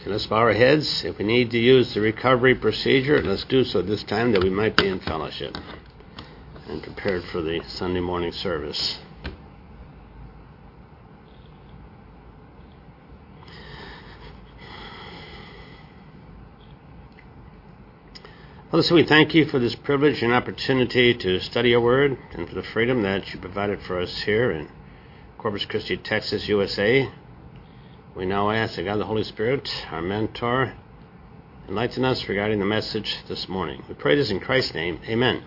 Okay, let's bow our heads. If we need to use the recovery procedure, let's do so this time, that we might be in fellowship and prepared for the Sunday morning service. Father, so we thank you for this privilege and opportunity to study your word, and for the freedom that you provided for us here in Corpus Christi, Texas, USA. We now ask that God the Holy Spirit, our mentor, enlighten us regarding the message this morning. We pray this in Christ's name. Amen.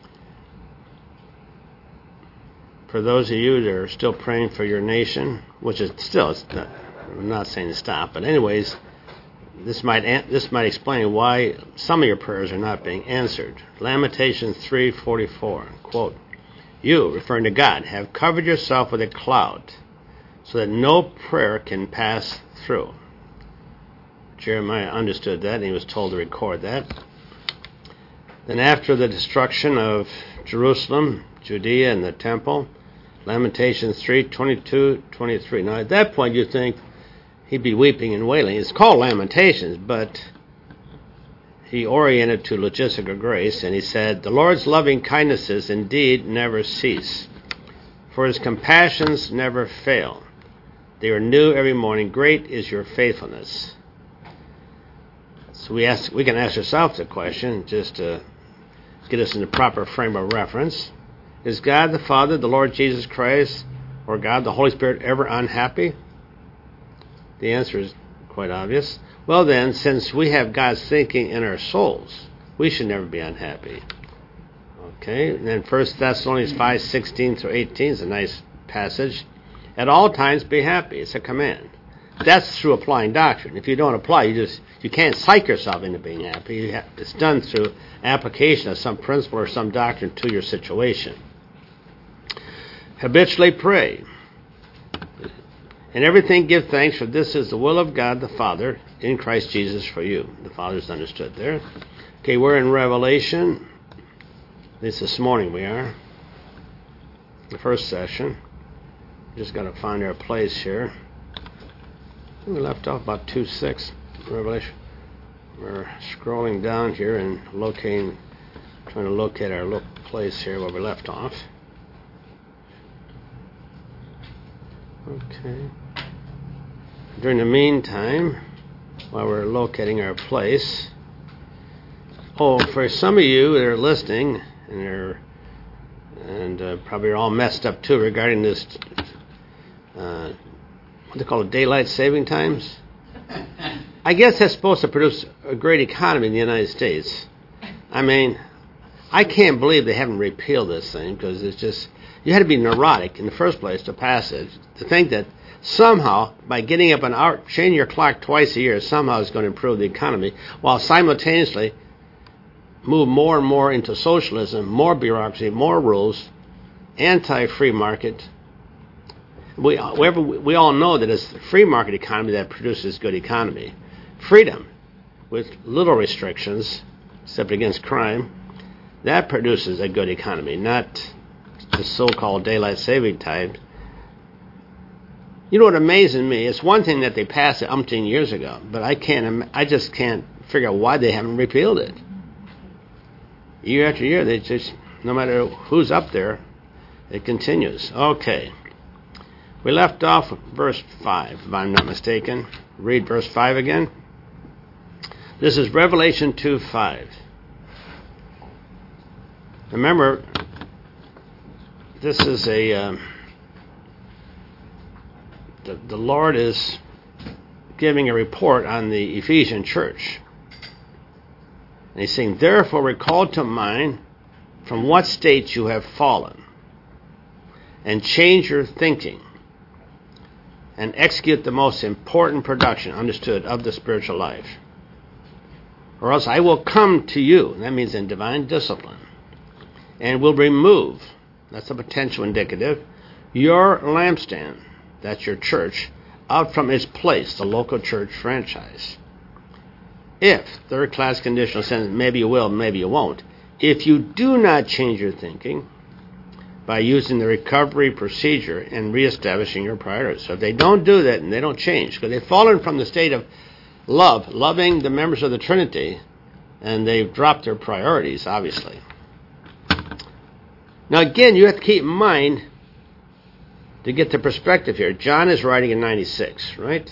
For those of you that are still praying for your nation, which is still, I'm not saying to stop, but anyways, this might explain why some of your prayers are not being answered. Lamentations 3:44, quote, "You," referring to God, "have covered yourself with a cloud, so that no prayer can pass through." Jeremiah understood that, and he was told to record that. Then after the destruction of Jerusalem, Judea, and the temple, Lamentations 3:22-23. Now at that point you think he'd be weeping and wailing. It's called Lamentations, but he oriented to logistical grace, and he said, "The Lord's loving kindnesses indeed never cease, for his compassions never fail. They are new every morning. Great is your faithfulness." So we can ask ourselves the question, just to get us in the proper frame of reference. Is God the Father, the Lord Jesus Christ, or God the Holy Spirit ever unhappy? The answer is quite obvious. Well then, since we have God's thinking in our souls, we should never be unhappy. Okay, and then 1 Thessalonians 5:16-18 is a nice passage. At all times be happy. It's a command. That's through applying doctrine. If you don't apply, you can't psych yourself into being happy. It's done through application of some principle or some doctrine to your situation. Habitually pray. In everything give thanks, for this is the will of God the Father in Christ Jesus for you. The Father's understood there. Okay, we're in Revelation. At least this morning we are. The first session. Just got to find our place here. We left off about 2:6, Revelation. We're scrolling down here and trying to locate our place here where we left off. Okay. During the meantime, while we're locating our place, for some of you that are listening and probably are all messed up too regarding this, what they call it, daylight saving times. I guess that's supposed to produce a great economy in the United States. I mean, I can't believe they haven't repealed this thing, because it's just, you had to be neurotic in the first place to pass it, to think that somehow, by getting up an hour, changing your clock twice a year, somehow is going to improve the economy, while simultaneously move more and more into socialism, more bureaucracy, more rules, anti-free market. We all know that it's the free market economy that produces good economy. Freedom, with little restrictions, except against crime, that produces a good economy, not the so-called daylight saving time. You know what amazes me? It's one thing that they passed it umpteen years ago, but I just can't figure out why they haven't repealed it. Year after year, they just, no matter who's up there, it continues. Okay. We left off with verse 5, if I'm not mistaken. Read verse 5 again. This is Revelation 2:5. Remember, this is the Lord is giving a report on the Ephesian church. And he's saying, "Therefore recall to mind from what state you have fallen, and change your thinking, and execute the most important production," understood, "of the spiritual life. Or else I will come to you," that means in divine discipline, "and will remove," that's a potential indicative, "your lampstand," that's your church, "out from its place," the local church franchise. If, third class conditional sentence, maybe you will, maybe you won't, if you do not change your thinking by using the recovery procedure and reestablishing your priorities. So if they don't do that and they don't change, because they've fallen from the state of loving the members of the Trinity, and they've dropped their priorities, obviously. Now, again, you have to keep in mind, to get the perspective here, John is writing in 96, right?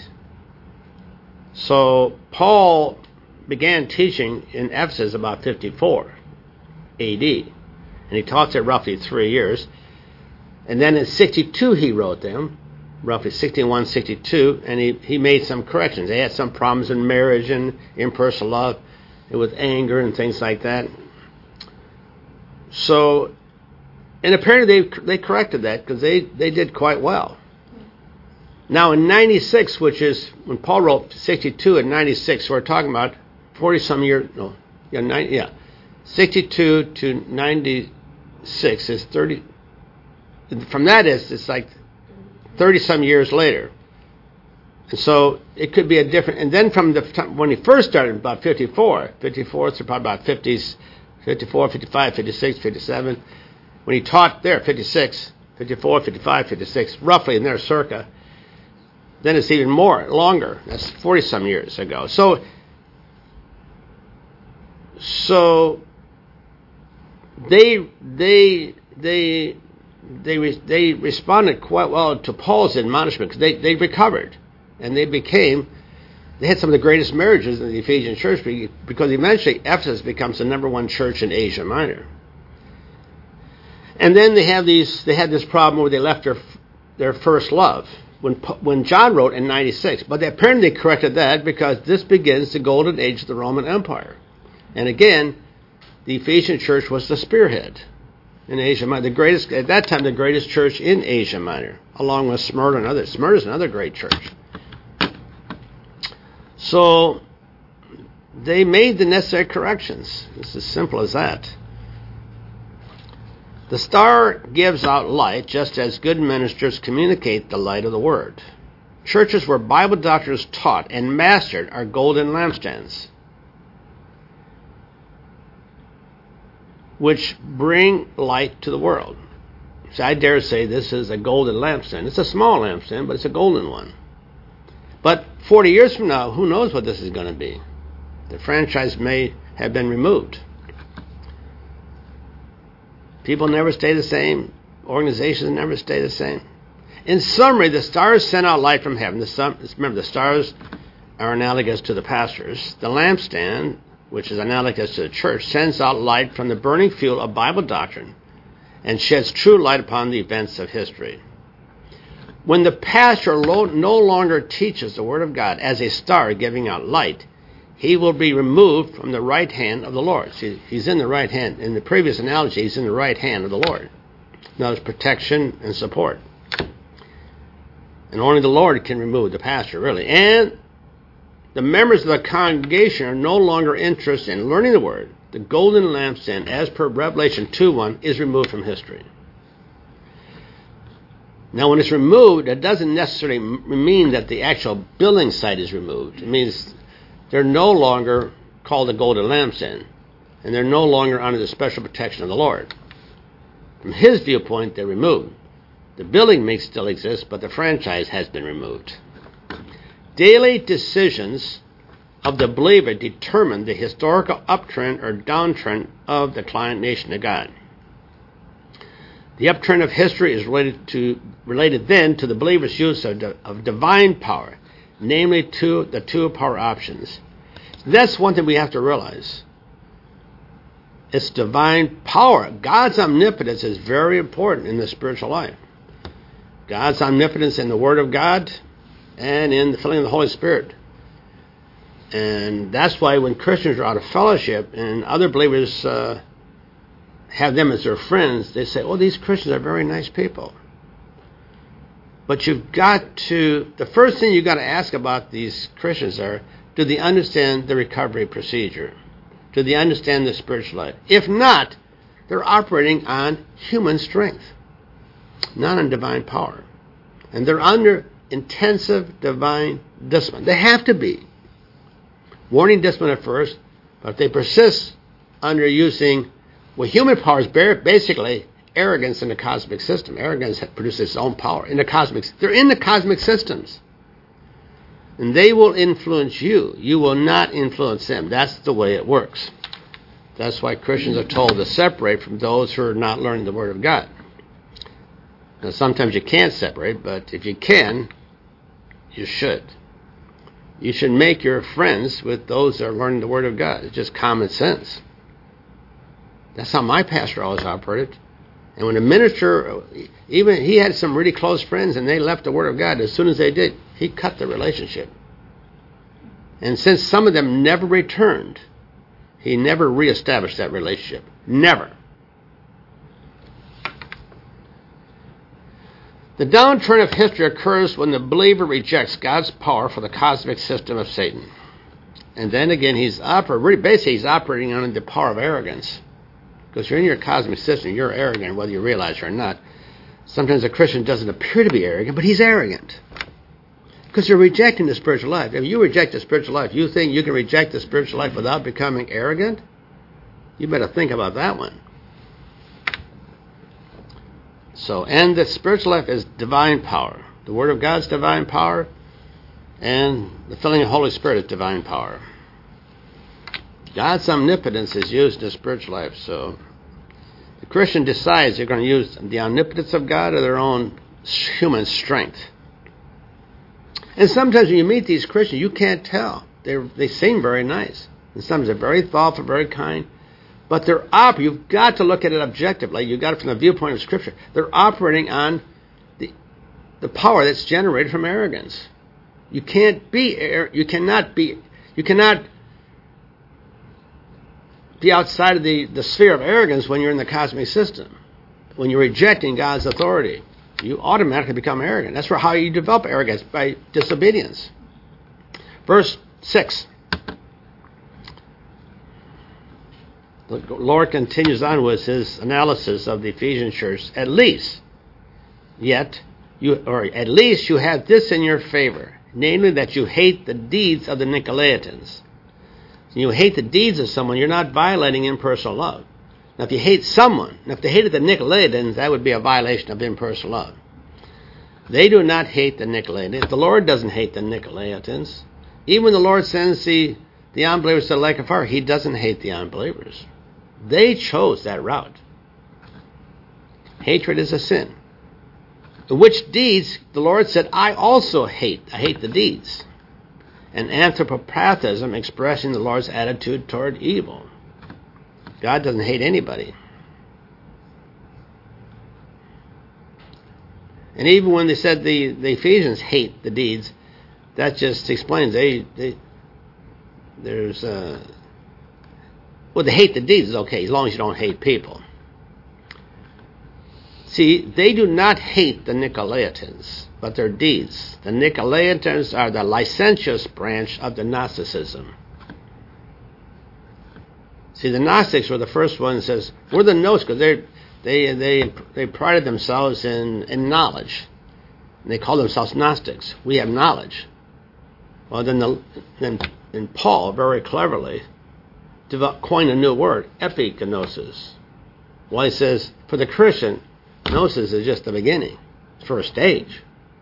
So Paul began teaching in Ephesus about 54 A.D., and he taught there roughly 3 years. And then in 62 he wrote them, roughly 61, 62, and he made some corrections. They had some problems in marriage and impersonal love, and with anger and things like that. So, and apparently they corrected that because they did quite well. Now in 96, which is when Paul wrote 62 and 96, so we're talking about 40-some years, 62 to 96 is 30. From that it's like 30-some years later. And so it could be a different, and then from the time when he first started, about 54, so probably about 50s, 54, 55, 56, 57. When he taught there, 56, 54, 55, 56, roughly in there circa, then it's even more, longer. That's 40-some years ago. So they responded quite well to Paul's admonishment because they recovered, and they had some of the greatest marriages in the Ephesian church because eventually Ephesus becomes the number one church in Asia Minor. And then they had this problem where they left their first love when John wrote in 96, but they apparently corrected that because this begins the golden age of the Roman Empire. And again, the Ephesian church was the spearhead in Asia Minor, at that time the greatest church in Asia Minor, along with Smyrna and others. Smyrna is another great church. So they made the necessary corrections. It's as simple as that. The star gives out light just as good ministers communicate the light of the Word. Churches where Bible doctrine is taught and mastered are golden lampstands, which bring light to the world. So I dare say this is a golden lampstand. It's a small lampstand, but it's a golden one. But 40 years from now, who knows what this is going to be? The franchise may have been removed. People never stay the same. Organizations never stay the same. In summary, the stars send out light from heaven. Remember, the stars are analogous to the pastors. The lampstand, which is analogous to the church, sends out light from the burning fuel of Bible doctrine and sheds true light upon the events of history. When the pastor no longer teaches the Word of God as a star giving out light, he will be removed from the right hand of the Lord. See, he's in the right hand. In the previous analogy, he's in the right hand of the Lord. Notice protection and support. And only the Lord can remove the pastor, really. And the members of the congregation are no longer interested in learning the Word. The golden lampstand, as per Revelation 2:1, is removed from history. Now, when it's removed, it doesn't necessarily mean that the actual building site is removed. It means they're no longer called the golden lampstand, and they're no longer under the special protection of the Lord. From his viewpoint, they're removed. The building may still exist, but the franchise has been removed. Daily decisions of the believer determine the historical uptrend or downtrend of the client nation of God. The uptrend of history is related then to the believer's use of divine power, namely to the two power options. That's one thing we have to realize. It's divine power. God's omnipotence is very important in the spiritual life. God's omnipotence in the Word of God and in the filling of the Holy Spirit. And that's why when Christians are out of fellowship and other believers have them as their friends, they say, oh, these Christians are very nice people. But you've got to, the first thing you've got to ask about these Christians are, do they understand the recovery procedure? Do they understand the spiritual life? If not, they're operating on human strength, not on divine power. And they're under intensive divine discipline. They have to be. Warning discipline at first, but if they persist under using, well, human power is basically arrogance in the cosmic system. Arrogance produces its own power in the cosmic. They're in the cosmic systems. And they will influence you. You will not influence them. That's the way it works. That's why Christians are told to separate from those who are not learning the Word of God. Now, sometimes you can't separate, but if you can, you should. You should make your friends with those that are learning the Word of God. It's just common sense. That's how my pastor always operated. And when a minister, even he had some really close friends and they left the Word of God, as soon as they did, he cut the relationship. And since some of them never returned, he never reestablished that relationship. Never. The downturn of history occurs when the believer rejects God's power for the cosmic system of Satan. And then again, he's operating under the power of arrogance. Because you're in your cosmic system, you're arrogant whether you realize it or not. Sometimes a Christian doesn't appear to be arrogant, but he's arrogant. Because you're rejecting the spiritual life. If you reject the spiritual life, you think you can reject the spiritual life without becoming arrogant? You better think about that one. So, and the spiritual life is divine power. The Word of God's divine power, and the filling of the Holy Spirit is divine power. God's omnipotence is used in the spiritual life, so the Christian decides they're going to use the omnipotence of God or their own human strength. And sometimes when you meet these Christians, you can't tell. They seem very nice. And sometimes they're very thoughtful, very kind. But you've got to look at it objectively. You've got it from the viewpoint of Scripture. They're operating on the power that's generated from arrogance. You cannot be outside of the sphere of arrogance when you're in the cosmic system. When you're rejecting God's authority, you automatically become arrogant. That's how you develop arrogance, by disobedience. Verse 6. The Lord continues on with his analysis of the Ephesian church. At least you have this in your favor, namely that you hate the deeds of the Nicolaitans. You hate the deeds of someone, you're not violating impersonal love. Now, if you hate someone, if they hated the Nicolaitans, that would be a violation of impersonal love. They do not hate the Nicolaitans. The Lord doesn't hate the Nicolaitans. Even when the Lord sends the unbelievers to the lake of fire, he doesn't hate the unbelievers. They chose that route. Hatred is a sin. Which deeds, the Lord said, I also hate. I hate the deeds. And anthropopathism, expressing the Lord's attitude toward evil. God doesn't hate anybody. And even when they said the Ephesians hate the deeds, that just explains they hate the deeds is okay as long as you don't hate people. See, they do not hate the Nicolaitans, but their deeds. The Nicolaitans are the licentious branch of the Gnosticism. See, the Gnostics were the first ones that says, we're the Gnostics, because they prided themselves in knowledge. And they call themselves Gnostics. We have knowledge. Well, then Paul, very cleverly, coined a new word, epignosis. Well, he says, for the Christian, gnosis is just the beginning, first stage.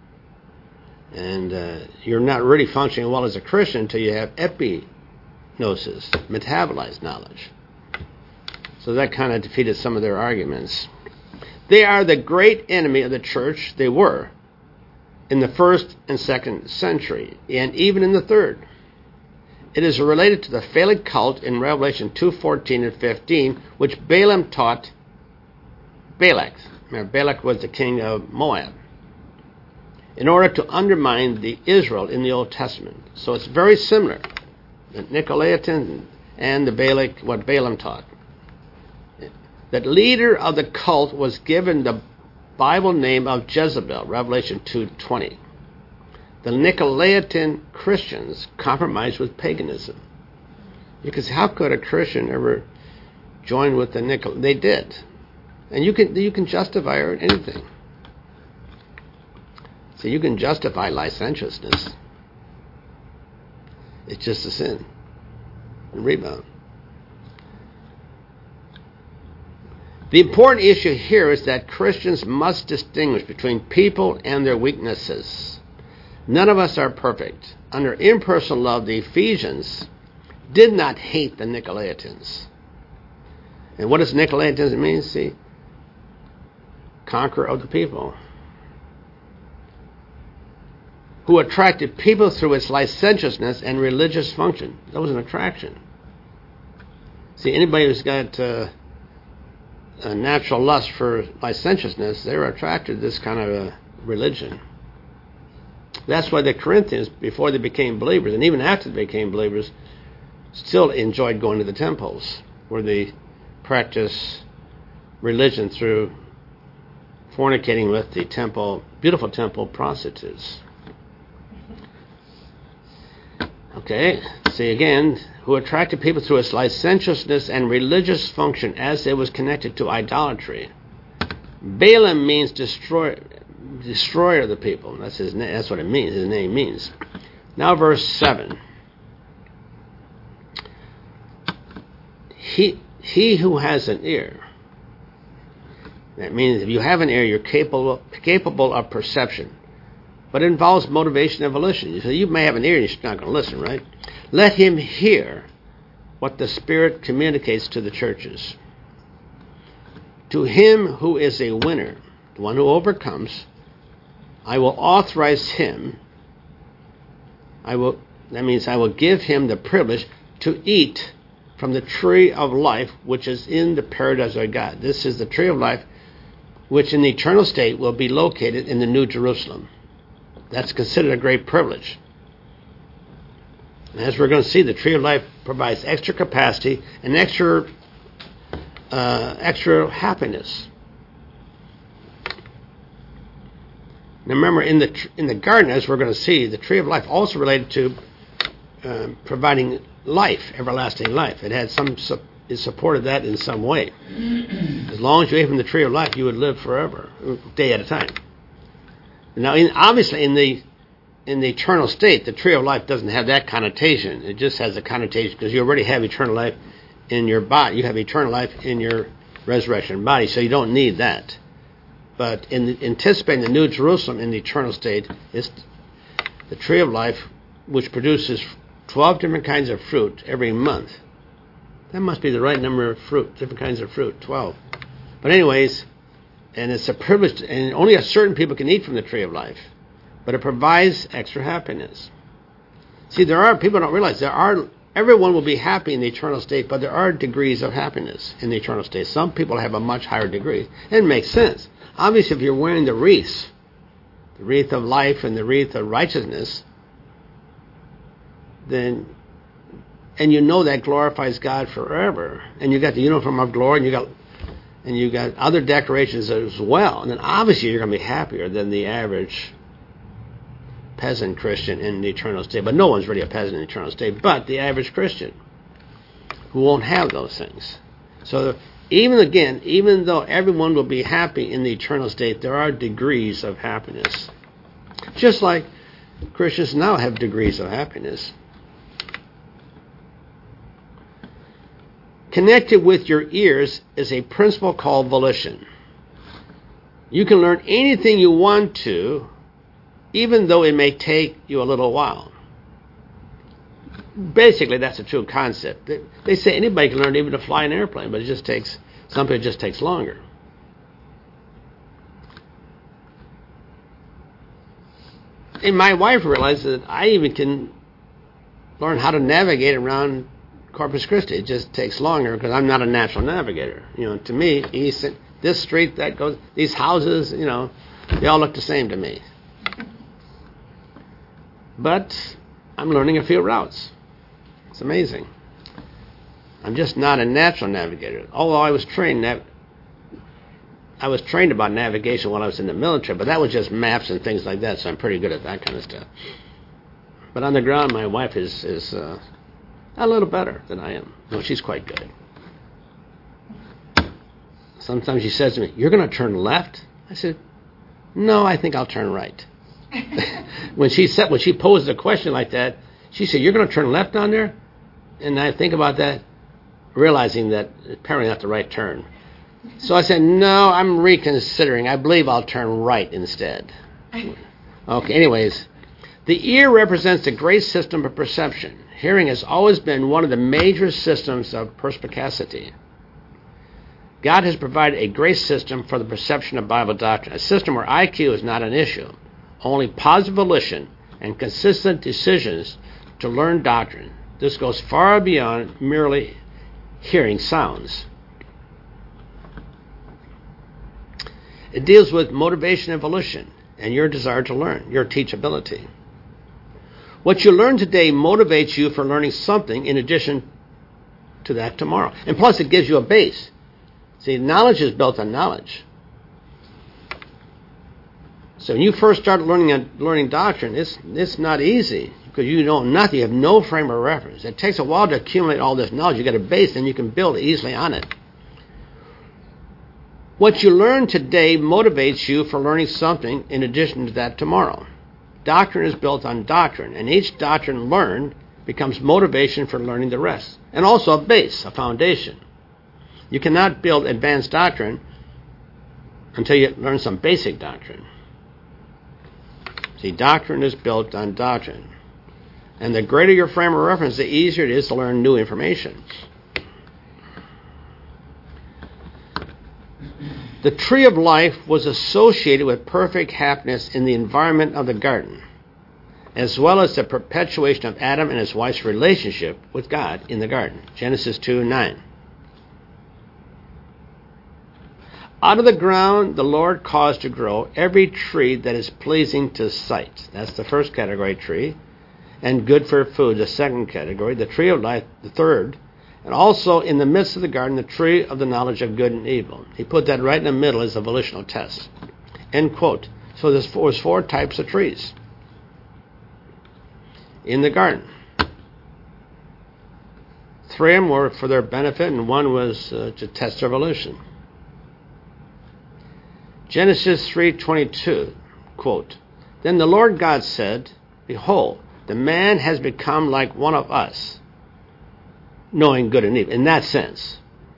And you're not really functioning well as a Christian until you have epignosis, metabolized knowledge. So that kind of defeated some of their arguments. They are the great enemy of the church. They were in the 1st and 2nd century, and even in the 3rd. It is related to the Phallic cult in Revelation 2:14 and 15, which Balaam taught Balak. Remember, Balak was the king of Moab, in order to undermine the Israel in the Old Testament. So it's very similar, the Nicolaitan and the Balak, what Balaam taught. That leader of the cult was given the Bible name of Jezebel, Revelation 2:20. The Nicolaitan Christians compromised with paganism. Because how could a Christian ever join with the Nicolaitan? They did. And you can justify anything. So you can justify licentiousness. It's just a sin. And rebound. The important issue here is that Christians must distinguish between people and their weaknesses. None of us are perfect. Under impersonal love, the Ephesians did not hate the Nicolaitans. And what does Nicolaitans mean? See, conqueror of the people. Who attracted people through its licentiousness and religious function. That was an attraction. See, anybody who's got a natural lust for licentiousness, they're attracted to this kind of a religion. That's why the Corinthians, before they became believers, and even after they became believers, still enjoyed going to the temples, where they practice religion through fornicating with the temple, beautiful temple prostitutes. Okay, see again, who attracted people through its licentiousness and religious function as it was connected to idolatry. Balaam means destroyer of the people. That's his name. That's what it means. His name means. Now, verse 7. He who has an ear. That means if you have an ear, you're capable of perception. But it involves motivation and volition. So you may have an ear and you're not going to listen, right? Let him hear what the Spirit communicates to the churches. To him who is a winner, the one who overcomes, I will authorize him. That means I will give him the privilege to eat from the tree of life which is in the paradise of God. This is the tree of life which in the eternal state will be located in the New Jerusalem. That's considered a great privilege. And as we're going to see, the tree of life provides extra capacity and extra happiness. Now remember, in the garden, as we're going to see, the tree of life also related to providing life, everlasting life. It supported that in some way. As long as you ate from the tree of life, you would live forever, day at a time. Now, obviously, in the eternal state, the tree of life doesn't have that connotation. It just has a connotation because you already have eternal life in your body. You have eternal life in your resurrection body, so you don't need that. But in anticipating the New Jerusalem in the eternal state is the tree of life, which produces 12 different kinds of fruit every month. That must be the right number of fruit, different kinds of fruit, 12. But anyways, and it's a privilege, and only a certain people can eat from the tree of life. But it provides extra happiness. See, people don't realize everyone will be happy in the eternal state, but there are degrees of happiness in the eternal state. Some people have a much higher degree. And it makes sense. Obviously, if you're wearing the wreath of life and the wreath of righteousness, then, and you know that glorifies God forever, and you got the uniform of glory, and you got other decorations as well, and then obviously you're going to be happier than the average peasant Christian in the eternal state. But no one's really a peasant in the eternal state, but the average Christian who won't have those things. So even though everyone will be happy in the eternal state, there are degrees of happiness. Just like Christians now have degrees of happiness. Connected with your ears is a principle called volition. You can learn anything you want to, even though it may take you a little while. Basically, that's a true concept. They say anybody can learn even to fly an airplane, but some people it just takes longer. And my wife realized that I even can learn how to navigate around Corpus Christi. It just takes longer because I'm not a natural navigator. To me, this street, that goes, these houses, they all look the same to me. But I'm learning a few routes. It's amazing. I'm just not a natural navigator. Although I was trained about navigation while I was in the military, but that was just maps and things like that, so I'm pretty good at that kind of stuff. But on the ground, my wife is a little better than I am. No, she's quite good. Sometimes she says to me, "You're going to turn left?" I said, "No, I think I'll turn right." When she posed a question like that, she said, "You're going to turn left on there?" And I think about that, realizing that apparently not the right turn. So I said, "No, I'm reconsidering. I believe I'll turn right instead." Okay, anyways, The ear represents the great system of perception. Hearing has always been one of the major systems of perspicacity. God has provided a great system for the perception of Bible doctrine, a system where IQ is not an issue, only positive volition and consistent decisions to learn doctrine. This goes far beyond merely hearing sounds. It deals with motivation and volition and your desire to learn, your teachability. What you learn today motivates you for learning something in addition to that tomorrow. And plus, it gives you a base. See, knowledge is built on knowledge. So when you first start learning doctrine, it's not easy because you know nothing. You have no frame of reference. It takes a while to accumulate all this knowledge. You get a base, and you can build easily on it. What you learn today motivates you for learning something in addition to that tomorrow. Doctrine is built on doctrine, and each doctrine learned becomes motivation for learning the rest, and also a base, a foundation. You cannot build advanced doctrine until you learn some basic doctrine. See, doctrine is built on doctrine. And the greater your frame of reference, the easier it is to learn new information. The tree of life was associated with perfect happiness in the environment of the garden, as well as the perpetuation of Adam and his wife's relationship with God in the garden. Genesis 2:9. Out of the ground the Lord caused to grow every tree that is pleasing to sight. That's the first category tree. And good for food, the second category. The tree of life, the third. And also in the midst of the garden, the tree of the knowledge of good and evil. He put that right in the middle as a volitional test. End quote. So there's four types of trees in the garden. 3 of them were for their benefit, and one was to test their volition. Genesis 3:22, quote, Then the Lord God said, Behold, the man has become like one of us, knowing good and evil. In that sense,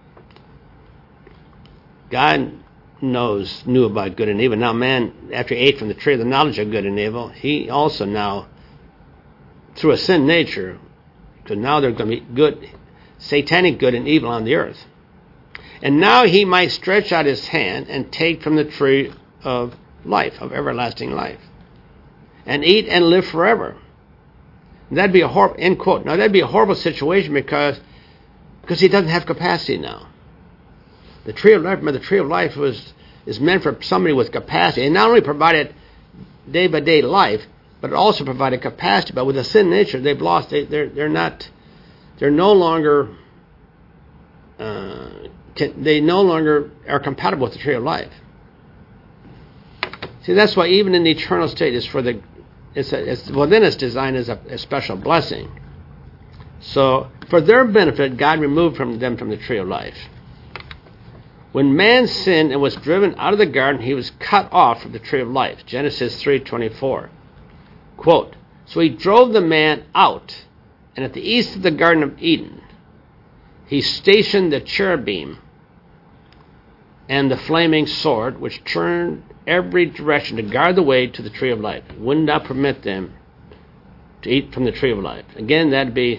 God knew about good and evil. Now man, after he ate from the tree of the knowledge of good and evil, he also now, through a sin nature, because now there's going to be good, satanic good and evil on the earth. And now he might stretch out his hand and take from the tree of life, of everlasting life, and eat and live forever. That'd be a horrible, end quote. Now that'd be a horrible situation because he doesn't have capacity now. The tree of life, the tree of life is meant for somebody with capacity. And not only provided day by day life, but it also provided capacity. But with a sin nature, they've lost. They're no longer are compatible with the tree of life. See, that's why even in the eternal state, it's within its design as a special blessing. So, for their benefit, God removed them from the tree of life. When man sinned and was driven out of the garden, he was cut off from the tree of life. Genesis 3:24. Quote, So he drove the man out, and at the east of the Garden of Eden, he stationed the cherubim and the flaming sword, which turned every direction to guard the way to the tree of life. It would not permit them to eat from the tree of life. Again, that'd be,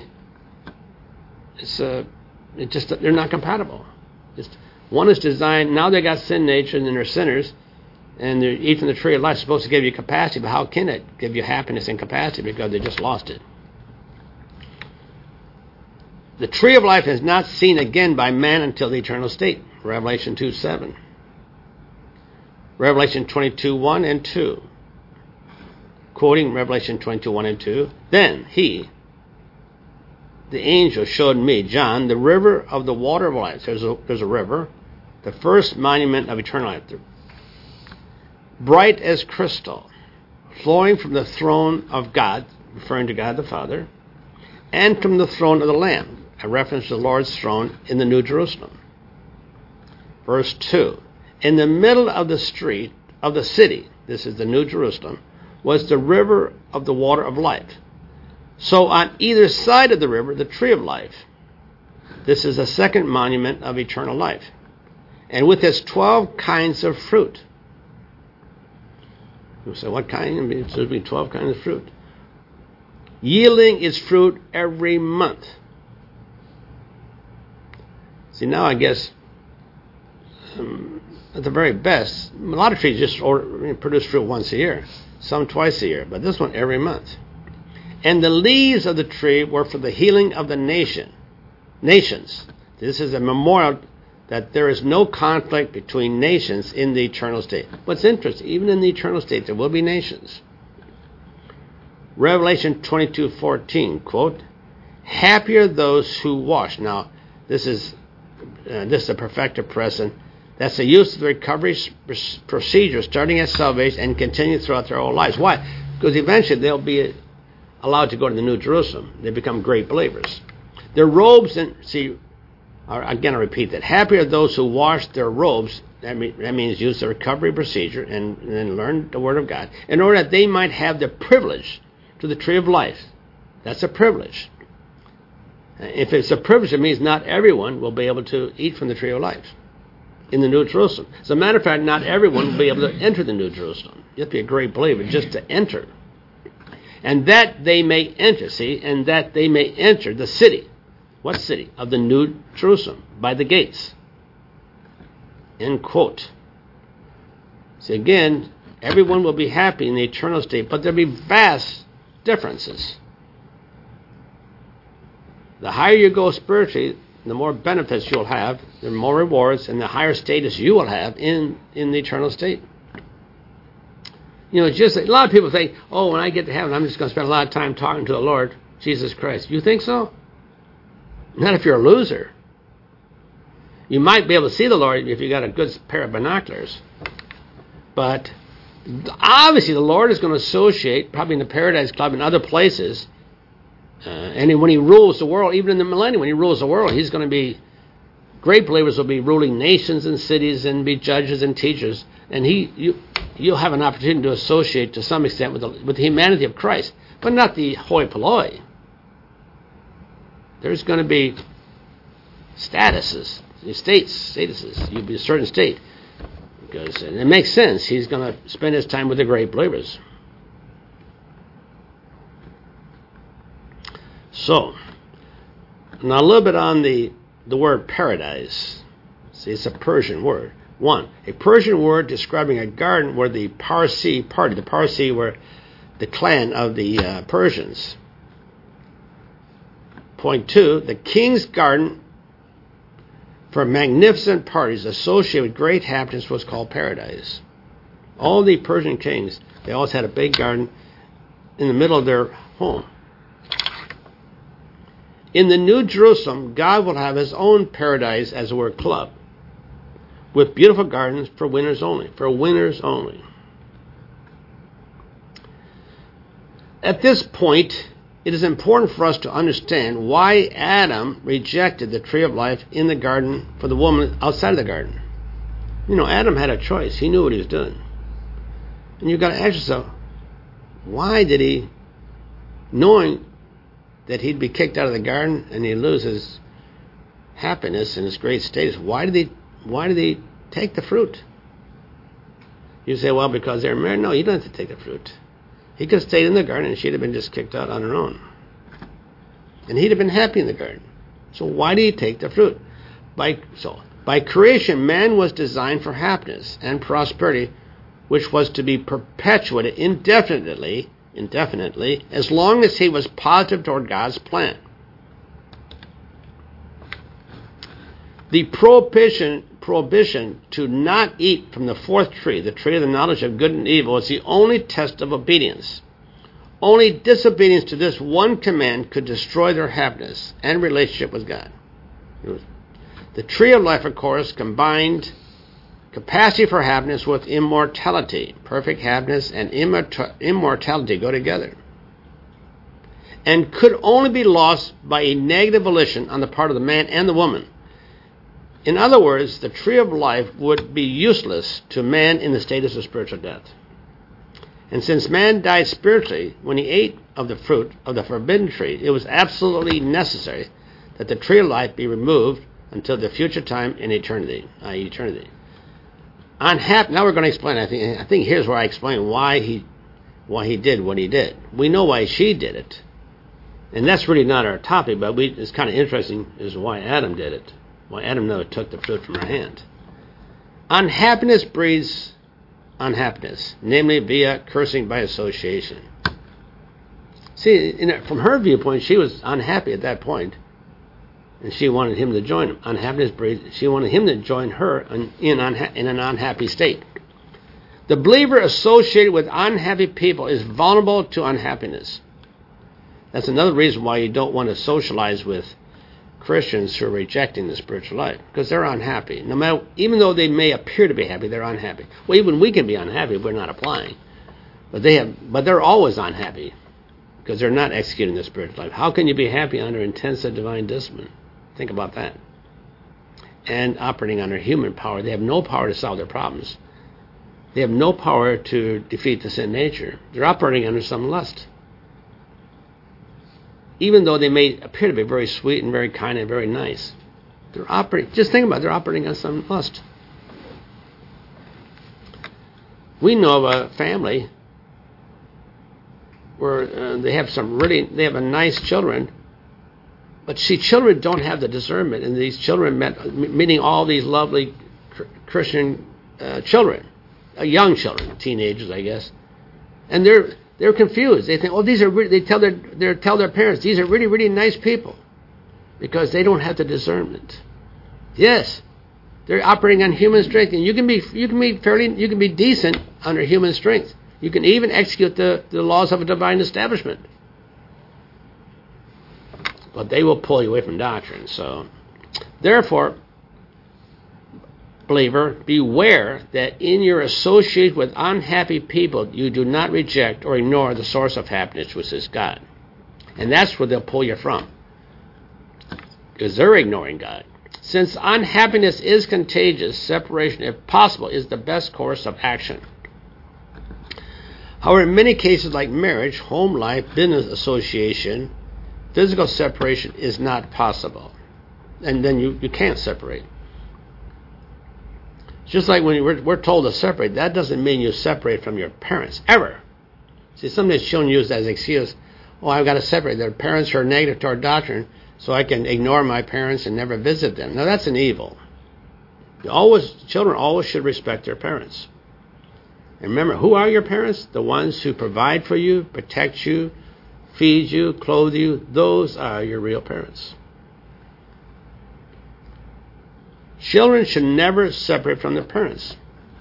they're not compatible. One is designed, now they got sin nature and they're sinners, and they eat from the tree of life. It's supposed to give you capacity, but how can it give you happiness and capacity? Because they just lost it. The tree of life is not seen again by man until the eternal state. Revelation 2:7. Revelation 22:1 and 2. Quoting Revelation 22:1 and 2. Then he, the angel, showed me, John, the river of the water of life. There's a river, the first monument of eternal life. Bright as crystal, flowing from the throne of God, referring to God the Father, and from the throne of the Lamb, a reference to the Lord's throne in the New Jerusalem. Verse 2, in the middle of the street of the city, this is the New Jerusalem, was the river of the water of life. So on either side of the river, the tree of life. This is a second monument of eternal life. And with its 12 kinds of fruit. You say, what kind? It should be 12 kinds of fruit. yielding its fruit every month. See, now I guess at the very best, a lot of trees just produce fruit once a year, some twice a year, but this one every month. And the leaves of the tree were for the healing of the nations. This is a memorial that there is no conflict between nations in the eternal state. What's interesting, even in the eternal state, there will be nations. Revelation 22:14, quote, "Happy are those who wash." Now, this is a perfected present. That's the use of the recovery procedure starting at salvation and continuing throughout their whole lives. Why? Because eventually they'll be allowed to go to the New Jerusalem. They become great believers. Their robes, again I repeat that, happy are those who wash their robes, that means use the recovery procedure and then learn the Word of God, in order that they might have the privilege to the tree of life. That's a privilege. If it's a privilege, it means not everyone will be able to eat from the tree of life in the New Jerusalem. As a matter of fact, not everyone will be able to enter the New Jerusalem. You have to be a great believer just to enter. And that they may enter, and that they may enter the city. What city? Of the New Jerusalem, by the gates. End quote. See, again, everyone will be happy in the eternal state, but there'll be vast differences. The higher you go spiritually, the more benefits you'll have, the more rewards, and the higher status you will have in the eternal state. You know, just a lot of people think, oh, when I get to heaven, I'm just going to spend a lot of time talking to the Lord Jesus Christ. You think so? Not if you're a loser. You might be able to see the Lord if you got a good pair of binoculars. But obviously the Lord is going to associate, probably in the Paradise Club and other places, and when he rules the world, even in the millennium, when he rules the world, he's going to be, great believers will be ruling nations and cities and be judges and teachers. And you'll have an opportunity to associate to some extent with the humanity of Christ, but not the hoi polloi. There's going to be statuses, statuses. You'll be a certain state. Because it makes sense. He's going to spend his time with the great believers. So, now a little bit on the word paradise. See, it's a Persian word. One, a Persian word describing a garden where the Parsi party, the Parsi were the clan of the Persians. Point two, the king's garden for magnificent parties associated with great happiness was called paradise. All the Persian kings, they always had a big garden in the middle of their home. In the New Jerusalem, God will have his own paradise, as it were, club, with beautiful gardens for winners only. For winners only. At this point, it is important for us to understand why Adam rejected the tree of life in the garden for the woman outside of the garden. You know, Adam had a choice. He knew what he was doing. And you've got to ask yourself, why did he, knowing that he'd be kicked out of the garden and he'd lose his happiness and his great status, why did he take the fruit? You say, well, because they're married. No, you don't have to take the fruit. He could have stayed in the garden and she'd have been just kicked out on her own. And he'd have been happy in the garden. So why did he take the fruit? By creation, man was designed for happiness and prosperity, which was to be perpetuated indefinitely, as long as he was positive toward God's plan. The prohibition to not eat from the fourth tree, the tree of the knowledge of good and evil, is the only test of obedience. Only disobedience to this one command could destroy their happiness and relationship with God. The tree of life, of course, combined capacity for happiness with immortality. Perfect happiness and immortality go together. And could only be lost by a negative volition on the part of the man and the woman. In other words, the tree of life would be useless to man in the status of spiritual death. And since man died spiritually when he ate of the fruit of the forbidden tree, it was absolutely necessary that the tree of life be removed until the future time in eternity, i.e. eternity. Now we're going to explain. I think here's where I explain why he did what he did. We know why she did it. And that's really not our topic, but it's kind of interesting is why Adam did it. Why Adam never took the fruit from her hand. Unhappiness breeds unhappiness, namely via cursing by association. See, from her viewpoint, she was unhappy at that point, and she wanted him to join him. Unhappiness breeds. She wanted him to join her in an unhappy state. The believer associated with unhappy people is vulnerable to unhappiness. That's another reason why you don't want to socialize with Christians who are rejecting the spiritual life, because they're unhappy. No matter, even though they may appear to be happy, they're unhappy. Well, even we can be unhappy if we're not applying, but they're always unhappy because they're not executing the spiritual life. How can you be happy under intensive divine discipline? Think about that. And operating under human power, they have no power to solve their problems. They have no power to defeat the sin nature. They're operating under some lust. Even though they may appear to be very sweet and very kind and very nice, they're operating. Just think about it, they're operating on some lust. We know of a family where they have a nice children, but see, children don't have the discernment, and these children meeting all these lovely Christian children, young children, teenagers, I guess, and they're confused. They think, oh, they tell their parents, these are really, really nice people, because they don't have the discernment. Yes, they're operating on human strength, and you can be decent under human strength. You can even execute the laws of a divine establishment, but they will pull you away from doctrine. So, therefore, believer, beware that in your association with unhappy people, you do not reject or ignore the source of happiness, which is God. And that's where they'll pull you from, because they're ignoring God. Since unhappiness is contagious, separation, if possible, is the best course of action. However, in many cases like marriage, home life, business association, physical separation is not possible. And then you can't separate. Just like when we're told to separate, that doesn't mean you separate from your parents, ever. See, sometimes children use that as an excuse. Oh, I've got to separate. Their parents are negative to our doctrine, so I can ignore my parents and never visit them. Now, that's an evil. Children always should respect their parents. And remember, who are your parents? The ones who provide for you, protect you, feed you, clothe you. Those are your real parents. Children should never separate from their parents.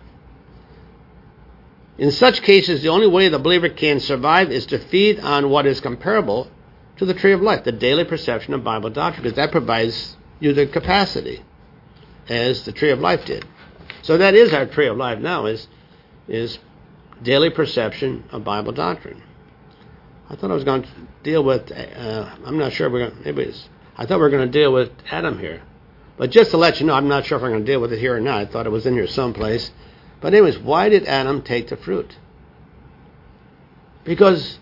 In such cases, the only way the believer can survive is to feed on what is comparable to the tree of life, the daily perception of Bible doctrine, because that provides you the capacity, as the tree of life did. So that is our tree of life now, is daily perception of Bible doctrine. I thought I was going to deal with, I'm not sure I thought we were going to deal with Adam here. But just to let you know, I'm not sure if I'm going to deal with it here or not. I thought it was in here someplace. But anyways, why did Adam take the fruit? Because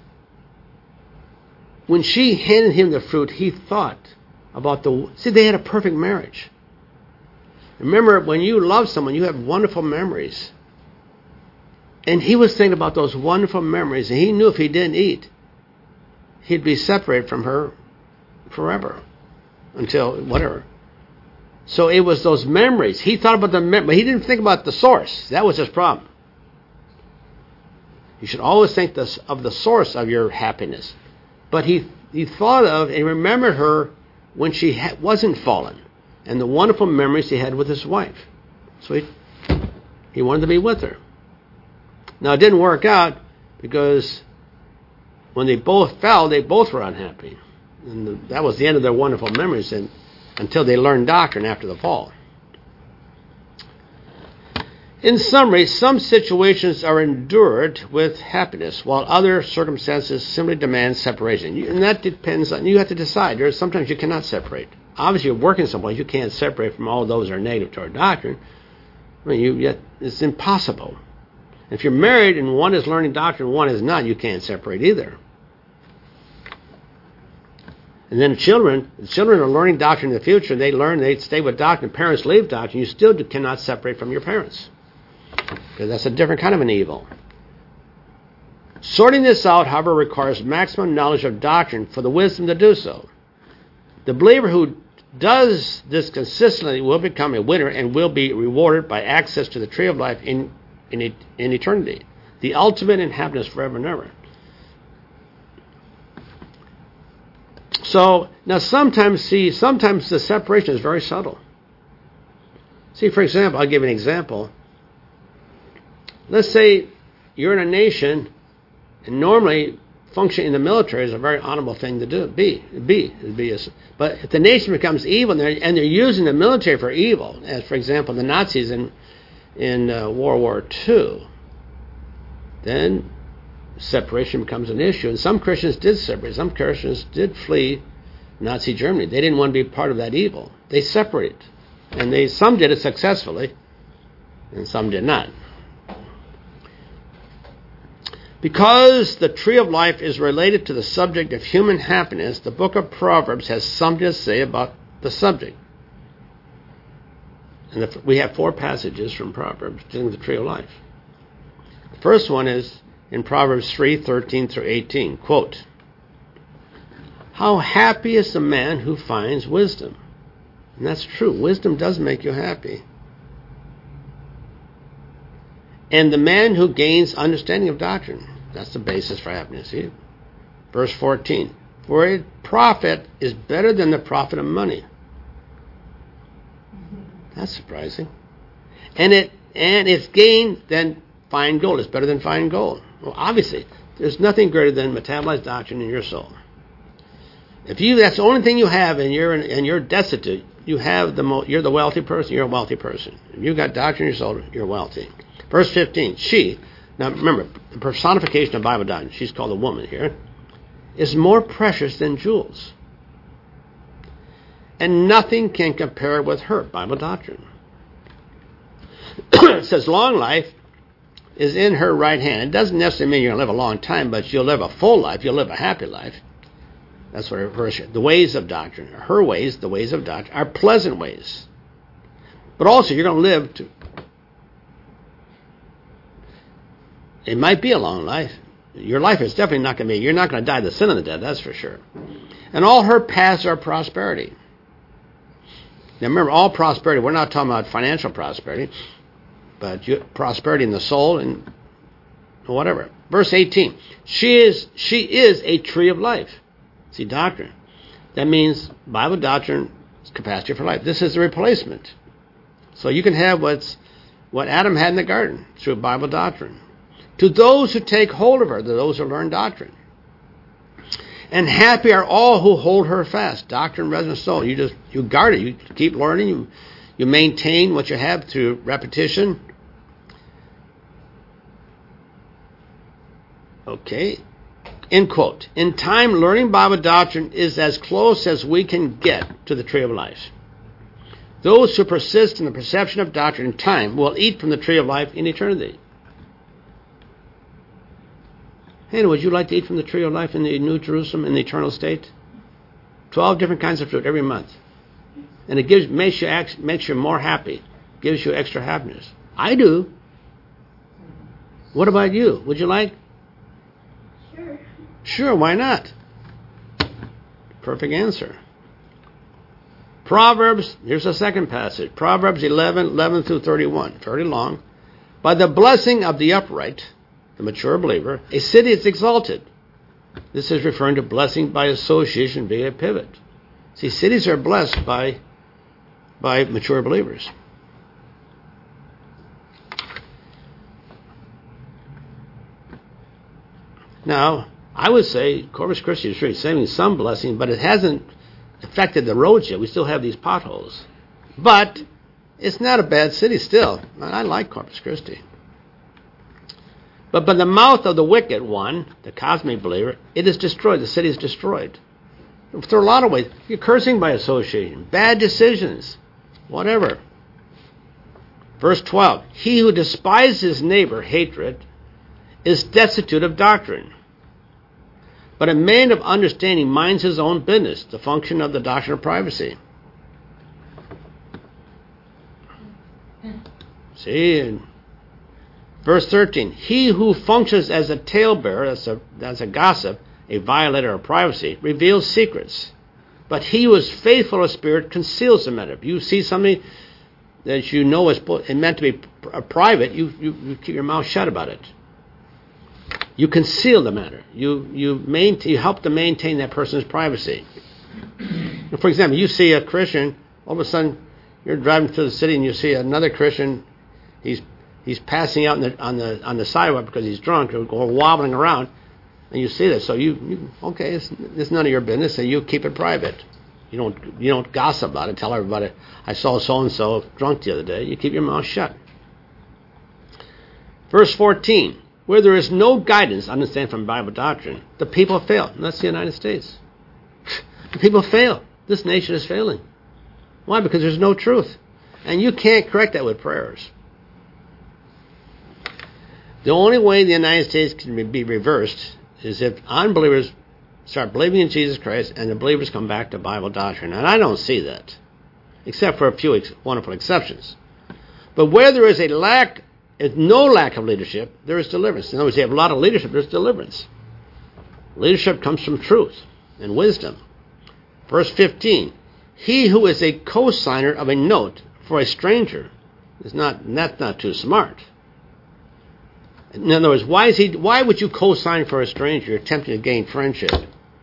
when she handed him the fruit, he thought about they had a perfect marriage. Remember, when you love someone, you have wonderful memories. And he was thinking about those wonderful memories, and he knew if he didn't eat, he'd be separated from her forever, until whatever. So it was those memories. He thought about the memory, but he didn't think about the source. That was his problem. You should always think of the source of your happiness. But he thought of and remembered her when she wasn't fallen, and the wonderful memories he had with his wife. So he wanted to be with her. Now, it didn't work out, because when they both fell, they both were unhappy. And that was the end of their wonderful memories, until they learned doctrine after the fall. In summary, some situations are endured with happiness, while other circumstances simply demand separation. And that depends on, you have to decide. Sometimes you cannot separate. Obviously, you're working someplace, you can't separate from all those that are negative to our doctrine. It's impossible. If you're married and one is learning doctrine and one is not, you can't separate either. And then children are learning doctrine in the future. They stay with doctrine. Parents leave doctrine. You still cannot separate from your parents, because that's a different kind of an evil. Sorting this out, however, requires maximum knowledge of doctrine for the wisdom to do so. The believer who does this consistently will become a winner and will be rewarded by access to the tree of life in eternity, the ultimate in happiness forever and ever. So, now sometimes the separation is very subtle. See, for example, I'll give you an example. Let's say you're in a nation, and normally function in the military is a very honorable thing to do. But if the nation becomes evil and they're using the military for evil, as for example the Nazis in World War II, then separation becomes an issue. And some Christians did separate. Some Christians did flee Nazi Germany. They didn't want to be part of that evil. They separated. And some did it successfully, and some did not. Because the tree of life is related to the subject of human happiness, the book of Proverbs has something to say about the subject. And we have 4 passages from Proverbs dealing with the tree of life. The first one is in Proverbs 3:13 through 18. Quote, "How happy is the man who finds wisdom." And that's true. Wisdom does make you happy. "And the man who gains understanding of doctrine." That's the basis for happiness. See? Verse 14. "For a profit is better than the profit of money." That's surprising. "And its gain than fine gold." It's better than fine gold. Well, obviously, there's nothing greater than metabolized doctrine in your soul. If that's the only thing you have, and you're destitute, you're the wealthy person. You're a wealthy person. If you've got doctrine in your soul, you're wealthy. Verse 15. Now remember, the personification of Bible doctrine, she's called a woman here, is more precious than jewels. And nothing can compare with her, Bible doctrine. It says long life is in her right hand. It doesn't necessarily mean you're going to live a long time, but you'll live a full life. You'll live a happy life. That's what it refers to. The ways of doctrine, her ways, the ways of doctrine, are pleasant ways. But also, you're going to live to. It might be a long life. Your life is definitely not going to be. You're not going to die the sin of the dead, that's for sure. And all her paths are prosperity. Now remember, all prosperity, we're not talking about financial prosperity, but prosperity in the soul and whatever. Verse 18. She is a tree of life. See, doctrine. That means Bible doctrine is capacity for life. This is the replacement. So you can have what Adam had in the garden through Bible doctrine. To those who take hold of her, to those who learn doctrine. And happy are all who hold her fast. Doctrine, resident soul. You guard it. You keep learning. You maintain what you have through repetition. Okay. End quote. In time, learning Bible doctrine is as close as we can get to the tree of life. Those who persist in the perception of doctrine in time will eat from the tree of life in eternity. Hey, would you like to eat from the tree of life in the New Jerusalem in the eternal state? 12 different kinds of fruit every month. And it makes you more happy. Gives you extra happiness. I do. What about you? Would you like? Sure. Sure, why not? Perfect answer. Proverbs, here's the second passage. Proverbs 11 through 31. Fairly long. By the blessing of the upright, the mature believer, a city is exalted. This is referring to blessing by association being a pivot. See, cities are blessed by mature believers. Now, I would say Corpus Christi is receiving some blessing, but it hasn't affected the roads yet. We still have these potholes. But it's not a bad city still. I like Corpus Christi. But by the mouth of the wicked one, the cosmic believer, it is destroyed. The city is destroyed. There are a lot of ways. You're cursing by association, bad decisions, whatever. Verse 12, he who despises his neighbor, hatred, is destitute of doctrine. But a man of understanding minds his own business, the function of the doctrine of privacy. See, Verse 13, he who functions as a talebearer, that's a gossip, a violator of privacy, reveals secrets. But he who is faithful of spirit conceals the matter. If you see something that you know is meant to be private, you keep your mouth shut about it. You conceal the matter. You help to maintain that person's privacy. For example, you see a Christian, all of a sudden you're driving through the city and you see another Christian. He's passing out on the sidewalk because he's drunk or wobbling around, and you see that. So okay, it's none of your business, and you keep it private. You don't gossip about it. Tell everybody, I saw so and so drunk the other day. You keep your mouth shut. Verse 14, where there is no guidance, understand from Bible doctrine, the people fail. And that's the United States. The people fail. This nation is failing. Why? Because there's no truth, and you can't correct that with prayers. The only way the United States can be reversed is if unbelievers start believing in Jesus Christ and the believers come back to Bible doctrine. And I don't see that, except for a few wonderful exceptions. But where there is no lack of leadership, there is deliverance. In other words, you have a lot of leadership, there's deliverance. Leadership comes from truth and wisdom. Verse 15, he who is a co-signer of a note for a stranger, that's not too smart. In other words, why would you co-sign for a stranger attempting to gain friendship?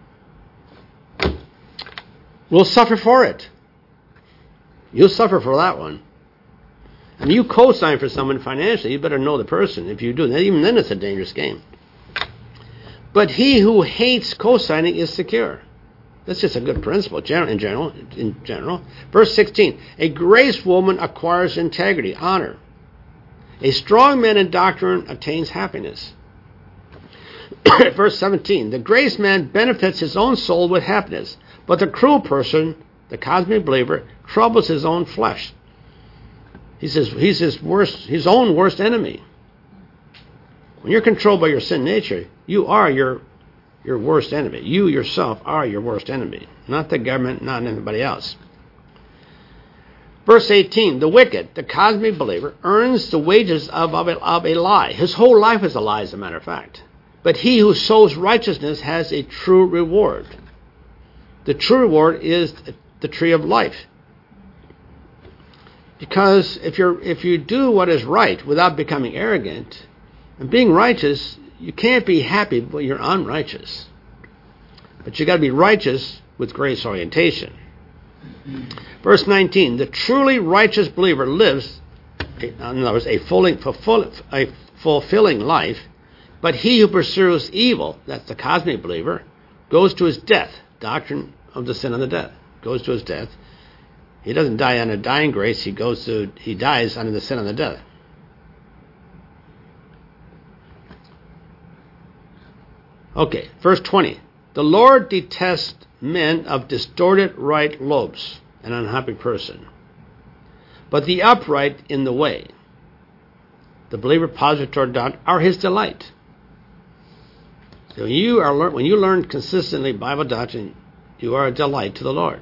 We'll suffer for it. You'll suffer for that one. I mean, you co-sign for someone financially, you better know the person. If you do, even then it's a dangerous game. But he who hates co-signing is secure. That's just a good principle in general. Verse 16, a grace woman acquires integrity, honor. A strong man in doctrine attains happiness. Verse 17, the grace man benefits his own soul with happiness, but the cruel person, the cosmic believer, troubles his own flesh. He's his own worst enemy. When you're controlled by your sin nature, you are your worst enemy. You yourself are your worst enemy, not the government, not anybody else. Verse 18, the wicked, the cosmic believer, earns the wages of a lie. His whole life is a lie, as a matter of fact. But he who sows righteousness has a true reward. The true reward is the tree of life. Because if you do what is right without becoming arrogant, and being righteous, you can't be happy when you're unrighteous. But you got to be righteous with grace orientation. Verse 19, the truly righteous believer lives, in other words, a fulfilling life, but he who pursues evil, that's the cosmic believer, goes to his death. Doctrine of the sin and the death. Goes to his death. He doesn't die on a dying grace, he dies under the sin and the death. Okay, verse 20. The Lord detests men of distorted right lobes, an unhappy person, but the upright in the way, the believer positive toward God, are his delight. So when you learn consistently Bible doctrine, you are a delight to the Lord.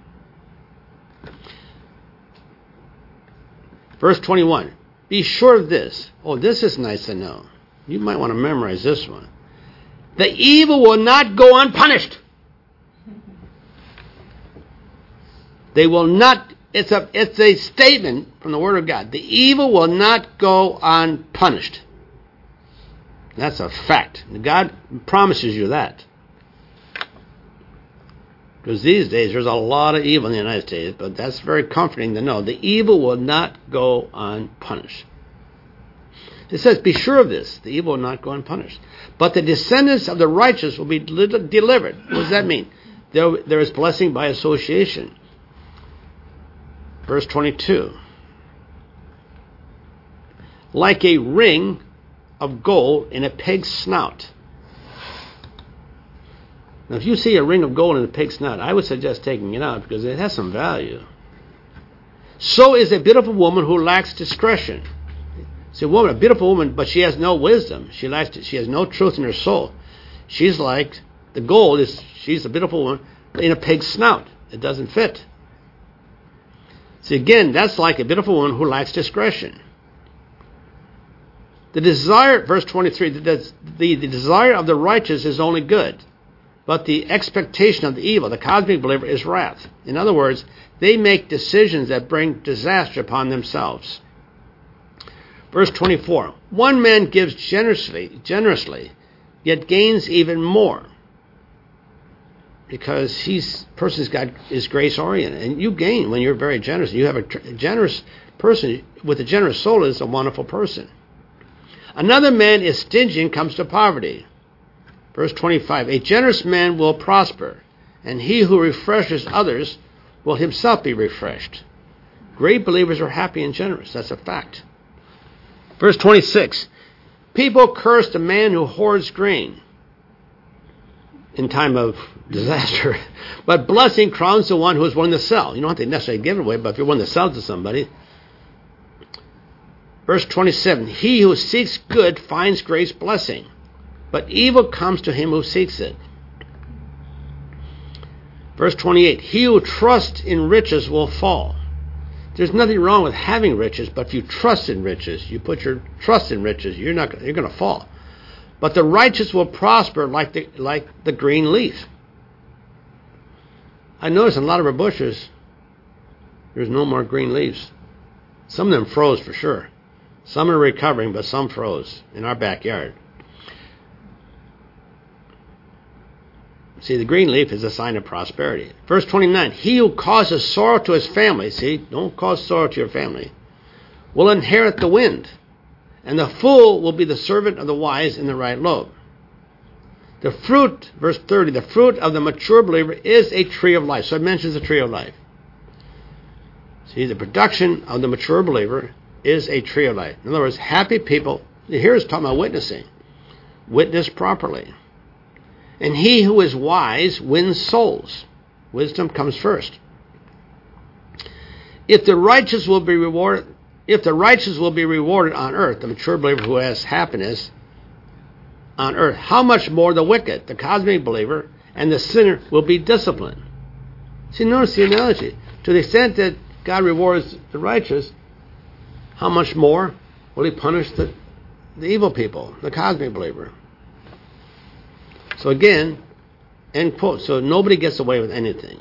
Verse 21, be sure of this. Oh, this is nice to know. You might want to memorize this one. The evil will not go unpunished. They will not, it's a statement from the Word of God. The evil will not go unpunished. That's a fact. God promises you that. Because these days there's a lot of evil in the United States, but that's very comforting to know. The evil will not go unpunished. It says, be sure of this. The evil will not go unpunished. But the descendants of the righteous will be delivered. What does that mean? There is blessing by association. Verse 22. Like a ring of gold in a pig's snout. Now, if you see a ring of gold in a pig's snout, I would suggest taking it out because it has some value. So is a beautiful woman who lacks discretion. See, a beautiful woman, but she has no wisdom. She has no truth in her soul. She's like the gold. She's a beautiful woman in a pig's snout. It doesn't fit. See, again, that's like a beautiful woman who lacks discretion. The desire, verse 23, the desire of the righteous is only good, but the expectation of the evil, the cosmic believer, is wrath. In other words, they make decisions that bring disaster upon themselves. Verse 24, one man gives generously, yet gains even more, because is grace-oriented, and you gain when you're very generous. You have a generous person with a generous soul is a wonderful person. Another man is stingy and comes to poverty. Verse 25, a generous man will prosper, and he who refreshes others will himself be refreshed. Great believers are happy and generous. That's a fact. Verse 26, people curse the man who hoards grain in time of disaster, but blessing crowns the one who is willing to sell. You don't have to necessarily give it away, but if you're willing to sell to somebody. Verse 27, he who seeks good finds grace blessing, but evil comes to him who seeks it. Verse 28, he who trusts in riches will fall. There's nothing wrong with having riches, but if you trust in riches, you put your trust in riches, you're going to fall. But the righteous will prosper like the green leaf. I notice in a lot of our bushes, there's no more green leaves. Some of them froze for sure. Some are recovering, but some froze in our backyard. See, the green leaf is a sign of prosperity. Verse 29, he who causes sorrow to his family, see, don't cause sorrow to your family, will inherit the wind, and the fool will be the servant of the wise in the right lobe. The fruit, verse 30, the fruit of the mature believer is a tree of life. So it mentions the tree of life. See, the production of the mature believer is a tree of life. In other words, happy people, here it's talking about witnessing. Witness properly. And he who is wise wins souls. Wisdom comes first. If the righteous will be rewarded on earth, the mature believer who has happiness on earth, how much more the wicked, the cosmic believer, and the sinner will be disciplined. See, notice the analogy. To the extent that God rewards the righteous, how much more will he punish the evil people, the cosmic believer? So again, end quote. So nobody gets away with anything.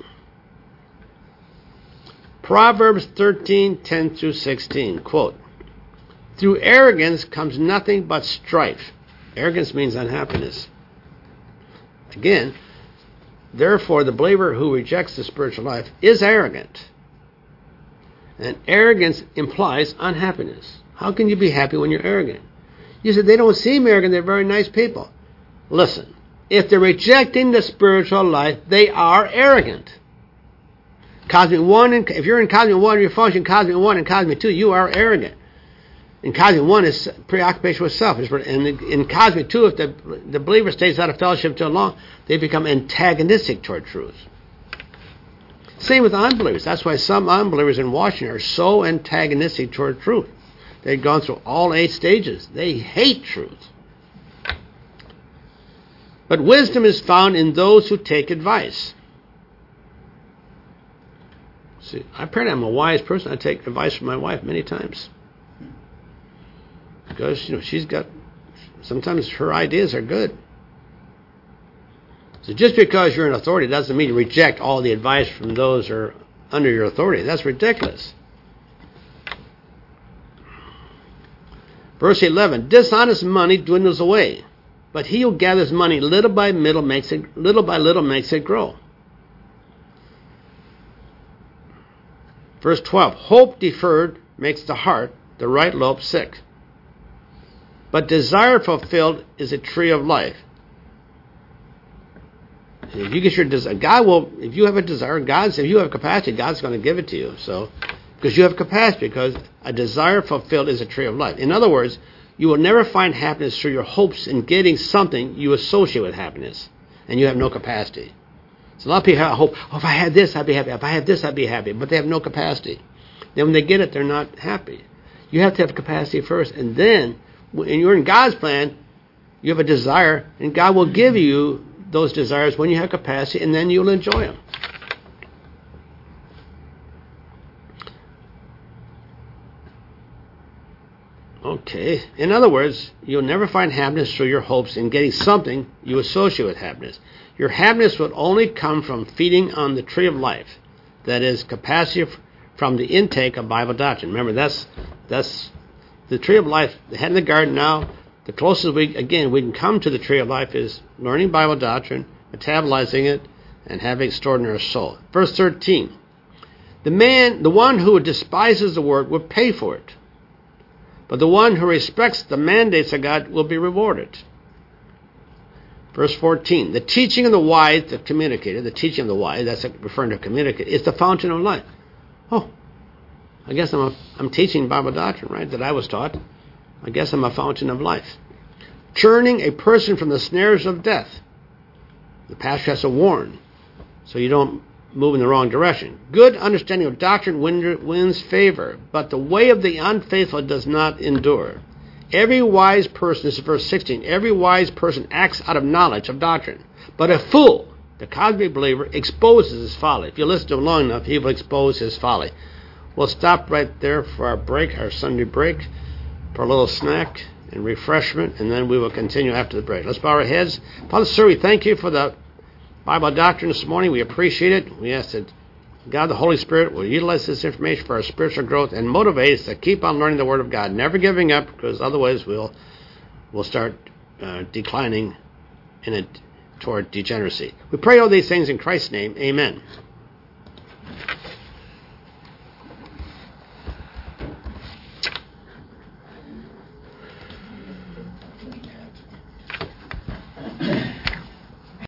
Proverbs 13:10 through 16, quote, through arrogance comes nothing but strife. Arrogance means unhappiness. Again, therefore the believer who rejects the spiritual life is arrogant. And arrogance implies unhappiness. How can you be happy when you're arrogant? You said they don't seem arrogant, they're very nice people. Listen, if they're rejecting the spiritual life, they are arrogant. Cosmic 1, if you're in Cosmic 1, you're functioning Cosmic 1 and Cosmic 2, you are arrogant. In Cosmic 1 is preoccupation with self. And in Cosmic 2, if the believer stays out of fellowship too long, they become antagonistic toward truth. Same with unbelievers. That's why some unbelievers in Washington are so antagonistic toward truth. They've gone through all 8 stages. They hate truth. But wisdom is found in those who take advice. See, apparently I'm a wise person. I take advice from my wife many times. Because, sometimes her ideas are good. So just because you're an authority doesn't mean you reject all the advice from those who are under your authority. That's ridiculous. Verse 11, dishonest money dwindles away, but he who gathers money little by little makes it grow. Verse 12, hope deferred makes the heart, the right lobe, sick. But desire fulfilled is a tree of life. If you get your desire, God will. If you have a desire, if you have capacity, God's going to give it to you. So, because you have capacity, because a desire fulfilled is a tree of life. In other words, you will never find happiness through your hopes in getting something you associate with happiness, and you have no capacity. So a lot of people have hope. Oh, if I had this, I'd be happy. If I had this, I'd be happy. But they have no capacity. Then when they get it, they're not happy. You have to have capacity first, and then when you're in God's plan, you have a desire, and God will give you those desires when you have capacity, and then you'll enjoy them. Okay. In other words, you'll never find happiness through your hopes in getting something you associate with happiness. Your happiness will only come from feeding on the tree of life. That is, capacity from the intake of Bible doctrine. Remember, that's the tree of life. The head in the garden now, the closest we can come to the tree of life is learning Bible doctrine, metabolizing it, and having it stored in our soul. Verse 13. The one who despises the word will pay for it. But the one who respects the mandates of God will be rewarded. Verse 14, the teaching of the wise, the communicator, the teaching of the wise, that's referring to communicator, is the fountain of life. Oh, I guess I'm teaching Bible doctrine, right, that I was taught. I guess I'm a fountain of life. Turning a person from the snares of death. The pastor has to warn, so you don't move in the wrong direction. Good understanding of doctrine wins favor, but the way of the unfaithful does not endure. Every wise person, this is verse 16, every wise person acts out of knowledge of doctrine. But a fool, the cosmic believer, exposes his folly. If you listen to him long enough, he will expose his folly. We'll stop right there for our break, our Sunday break, for a little snack and refreshment, and then we will continue after the break. Let's bow our heads. Father, sir, we thank you for the Bible doctrine this morning. We appreciate it. We ask that God, the Holy Spirit, will utilize this information for our spiritual growth and motivate us to keep on learning the Word of God, never giving up, because otherwise we'll start declining toward degeneracy. We pray all these things in Christ's name. Amen.